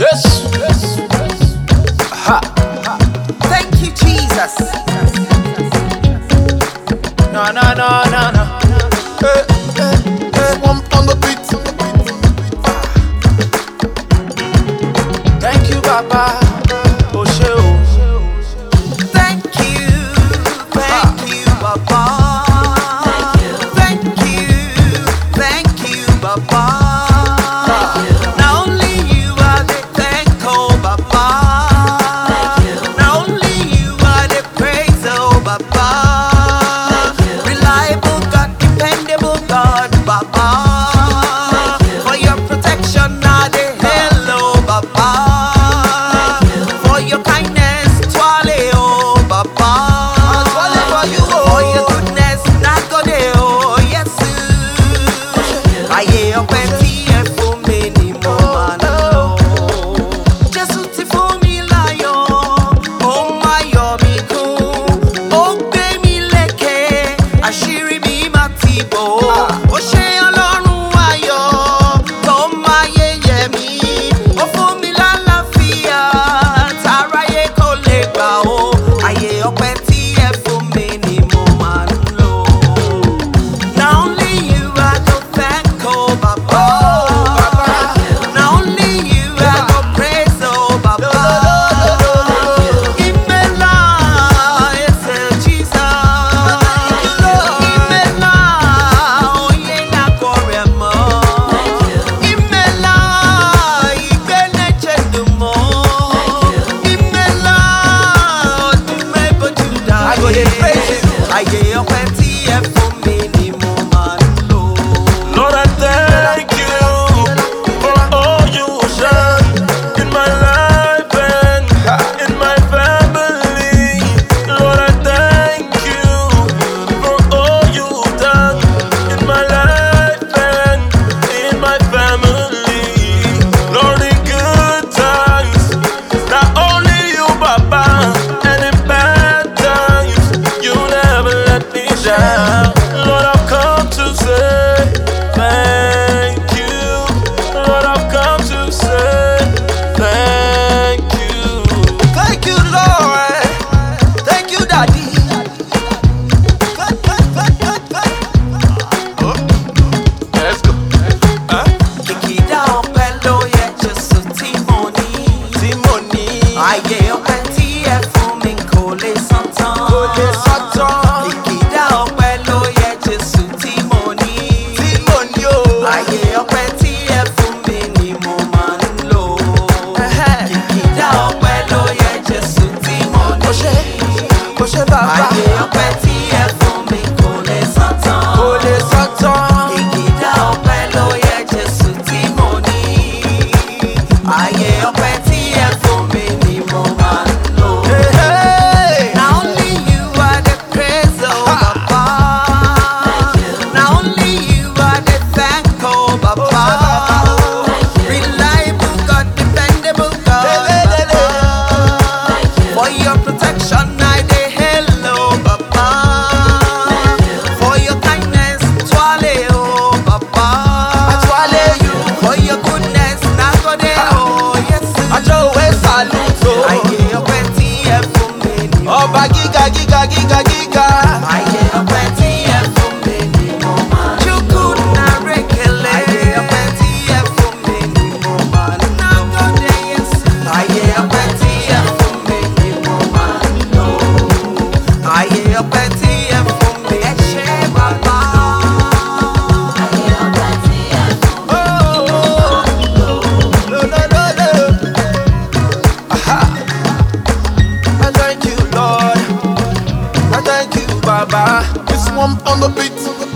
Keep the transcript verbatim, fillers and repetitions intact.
Yes. Yes. Ha. Thank you, Jesus. No, no, no, no, no. Hey, hey, hey. One on the beat. Thank you, Baba. Oh, shit. Thank you, thank you, Baba. Thank you, thank you, Baba. Not only you are the thank, oh Baba. Not only you are the praise, oh Baba. Reliable God, dependable God, Baba. For your protection, now the hello, Baba. For your kindness, Twale, oh Baba. Twale for you, oh. For your goodness, Nagode, oh yes. Ayé ọpẹ́ tí ẹ fún mi ni mo máa ń lò. Jésù ti fún mi láyọ̀, ó máa yọ̀ mí kún. Ó gbé mi lékè, àṣírí mi máa ti bò. Ó ṣe Ọlọ́run ayọ̀, tó máa yẹ̀yẹ́ mi. Ó fún mi lálàáfíà, táráyé kò lè gbà ó. Ayé ọpẹ́ tí ẹ fún mi ni mo máa ń lò. Not only you I go thank, oh Baba. Not only you I go praise, oh Baba. Imela, yes, Jesus. Imela, oye na koremo. Imela, igbene chedumo. Imela, odume bojuda. I go dey praise you. Ayé ọpẹ́ tí ẹ fún mi ni mo máa ń lò. Lord, I thank you for all you have done in my life and in my family. Lord, I thank you for all you've done in my life and in my family. Lord, in good times, not only you, Baba, and in bad times, you never let me down. Lord, I've come to say thank you. Lord, I've come to say thank you. Thank you, Lord. Thank you, Daddy. Oh. Let's go. Huh? Kìkìdá ọpẹ́ ló yẹ Jésù tí mo ní. Tí mo ní. Ayé ọpẹ́ tí ẹ fún mi kò lè san tán. Kò lè san tán. Kìkìdá ọpẹ́ ló yẹ Jésù tí mo ní. Tí mo ní o. Ayé ọpẹ́ tí ẹ fún mi ni mo máa ń lò. Kìkìdá ọpẹ́ ló yẹ Jésù tí mo ní. Kò ṣe, kò ṣe bàbá. Ayé ọpẹ́ tí ẹ fún mi kò lè san tán. Kò lè san tán. Kìkìdá ọpẹ́ ló yẹ Jésù tí mo ní. Ayé ọpẹ́ tí ẹ fún mi ni mo máa ń lò. Hey, hey. Not only you are the praise, oh Baba. Not only you are the thank, oh Baba. Reliable God, dependable God, Baba. For your protection, I dey hello, Baba. For your kindness, Twale, oh Baba. Twale you. For your goodness, Nagode, oh yes. Àjọ òwe salute o. Ayé ọpẹ́ tí ẹ fún mi ni mo Ọba gíga gíga gíga gíga. Ayé ọpẹ́ tí ẹ fún mi ni mo máa ń lò. Chukwu na-rekele. Ayé ọpẹ́ tí ẹ fún mi ni mo máa ń lò. Nagode Yesu. Ayé ọpẹ́ tí ẹ fún mi ni mo máa ń lò. Ayé ọpẹ́ tí ẹ fún mi, ẹ ṣé Baba. Ayé ọpẹ́ tí ẹ fún mi ni mo máa ń lò. No, no, no, no. Aha. I thank you, Lord. I thank you, Baba. This one on the beat.